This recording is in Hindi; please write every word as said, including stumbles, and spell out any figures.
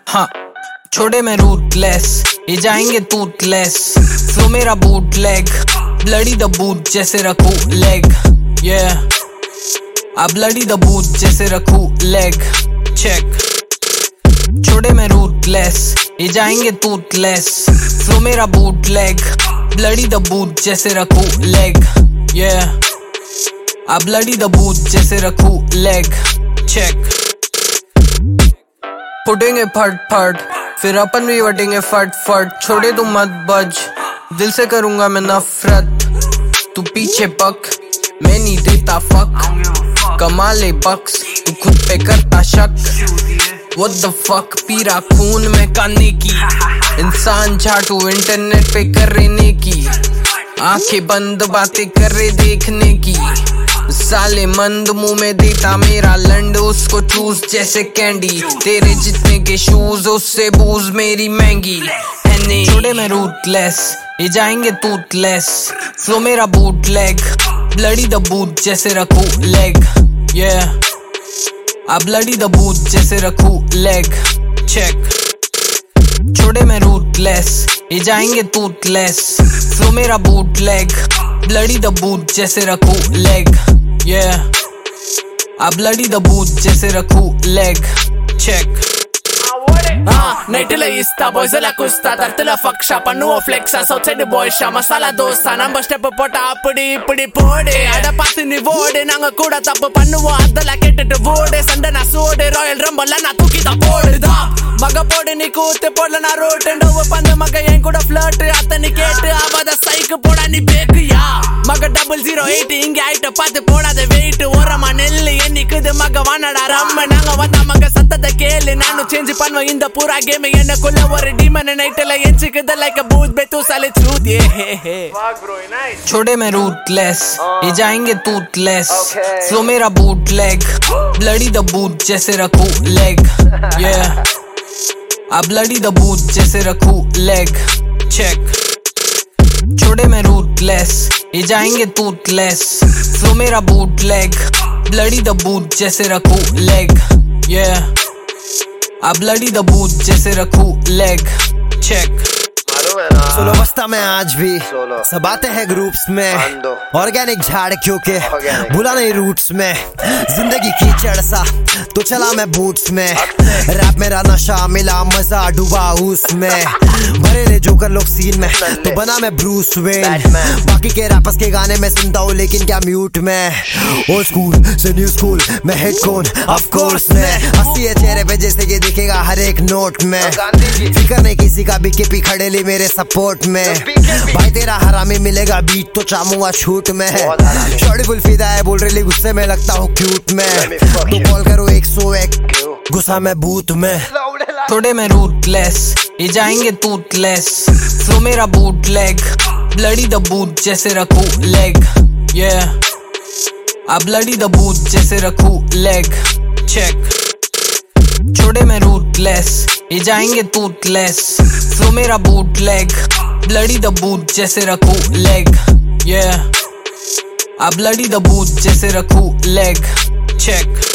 हाँ छोड़े मैं रूटलेस, ये जाएंगे टूथलेस। फ्लो मेरा bootleg, bloody the boot जैसे रखूं लेग। yeah अब ब्लडी द बूट जैसे रखूं लेग। चेक छोड़े मैं रूटलेस, ये जाएंगे टूथलेस। फ्लो मेरा bootleg, bloody the boot जैसे रखूं लेग। yeah अब ब्लडी द बूट जैसे रखूं लेग। चेक फुटेंगे फट फट, फिर अपन भी वटेंगे फट फट। छोड़े तू मत बज, दिल से करूंगा मैं नफरत। तू पीछे पक, मैं नहीं देता फक। कमा ले बक्स, तू खुद पे करता शक। What the fuck, पीरा खून में काने की। इंसान झाटू इंटरनेट पे कर रहने की। आंखें बंद बातें कर रहे देखने की। साले मंद मुंह में देता मेरा लंड, उसको चूस जैसे कैंडी। तेरे जितने के शूज उससे बूज मेरी महंगी। छोड़े मैं रूटलेस, ये जाएंगे टूथलेस। फ्लो मेरा bootleg, bloody the boot जैसे रखूं लेग। yeah अब ब्लडी द बूट जैसे रखूं लेग। चेक छोड़े मैं रूटलेस, ये जाएंगे टूथलेस। फ्लो मेरा bootleg, bloody the boot जैसे रखूं लेग। yeah अब ब्लडी द बूट जैसे रखूं लेग। Check నైట్లో ఇస్తా బాయ్స్లా కుస్తా తర్తల ఫక్ష పన్నువ flex south side boys masala దోస్తా నంబర్ స్టెప్ போட்ட அப்படி இப்படி போடு அட பார்த்து நீ ஓடு நாங்க கூட தப்பு பண்ணுவோம் அதல கேட்டுட்டு ஓடு சண்டை நான் சோடு ராயல் ரம்பல்ல நான் தூக்கி தான் போடுதா மக போடு நீ கூத்து போடல நான் ரோட் டோவ பந்து மக என் கூட ஃப்ளர்ட் அத்தனை கேட்டு அவத சைக்கு போடா நீ பேக்கியா மக டபுள் ஜீரோ எயிட் இங்க ஐட்ட பார்த்து போடாத வெயிட் ஓரமா நெல்லு என்னைக்குது மக வானடா ரம்ம நாங்க வந்த மக சத்தத்தை கேளு நானும் சேஞ்ச் பண்ணுவேன் இந்த பூரா கேம் எனக்குள்ள ஒரு டீமன் நைட்ல எஞ்சிக்குது லைக் a booth बे तू साले चूत ये हे हे वाह ब्रो नाइस। छोड़े मैं रूटलेस, ये जाएंगे टूथलेस। फ्लो मेरा bootleg, bloody the boot जैसे रखूं लेग। yeah अब ब्लडी द बूट जैसे रखूं लेग। चेक छोड़े मैं रूटलेस, ये जाएंगे टूथलेस। फ्लो मेरा bootleg, bloody the boot जैसे रखूं लेग। yeah अब ब्लडी द बूट जैसे रखूं लेग। चेक सोलो बस्ता में आज भी सब आते हैं ग्रुप्स में। ऑर्गेनिक झाड़ क्योंकि भूला नहीं रूट्स में। जिंदगी की सा तो चला मैं बूट्स में। रैप मेरा नशा मिला मजा डूबा उसमें। भरे ले जोकर लोग सीन में तो बना मैं ब्रूस वेन। बाकी के रैपर्स के गाने में सुनता हूँ लेकिन क्या म्यूट में। ओल्ड स्कूल से न्यू स्कूल में हेड कौन ऑफ कोर्स में। हंसी है चेहरे पे जैसे कि दिखेगा हर एक नोट में। फिकर नहीं किसी का बीकेपी खड़े ली मेरे सपोर्ट में। भाई तेरा हरामी मिलेगा बीट तो चामूंगा शूट में। शॉर्टी फुल फिदा है बोल रही गुस्से में लगता हूँ क्यूट में। तो कॉल करो एक सौ एक गुस्सा में बूथ में। थोड़े मैं रूटलेस, ये जाएंगे टूथलेस। फ्लो मेरा bootleg, bloody the boot जैसे रखूं लेग। yeah अब ब्लडी द बूट जैसे रखूं लेग। चेक छोड़े मैं रूटलेस, ये जाएंगे टूथलेस। फ्लो मेरा bootleg, bloody the boot जैसे रखूं लेग। yeah अब ब्लडी द बूट जैसे रखूं लेग। चेक